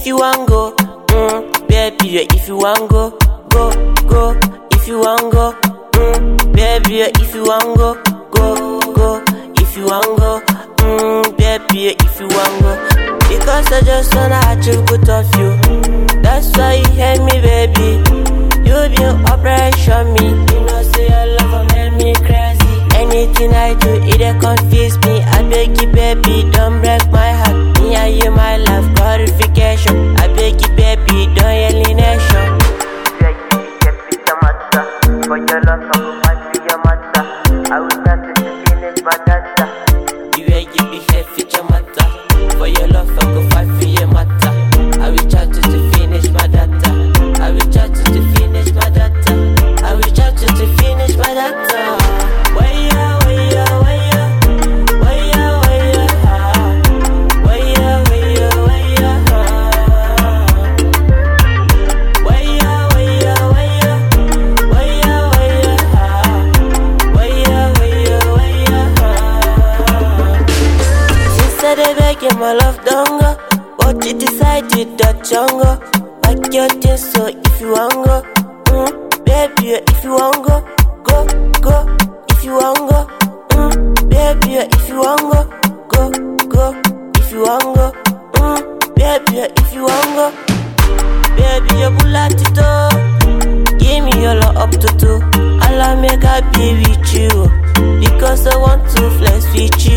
you want go, baby, yeah, if you want go, go, if you want go, baby, yeah, if you want go, go, if you want go, baby, yeah, if you want go. Because I just wanna achieve good of you. That's why you hear me, baby. You been operation me. You know, say your love make me crazy. Anything I do, it dey confuse me. I beg you, baby, don't break my heart. Me and you, my love, glorification. I beg you, baby, don't alienation. Yeah, you get with the matter. For your love, I will fight for your matter. I will start to finish my data. The way you behave, fit your matter. For your love, I go fight for your matter. I will try to finish my data. I will try to finish my data. I will try to finish my data. Get my love don't go, but you decided that younger. Like your thing, so if you want go, baby, if you want go, go, if you want go, baby, if you want go, go, if you want go, baby, if you want go, baby, you pull out it up. Give me your love up to two. I'll make I be with you, because I want to flex with you.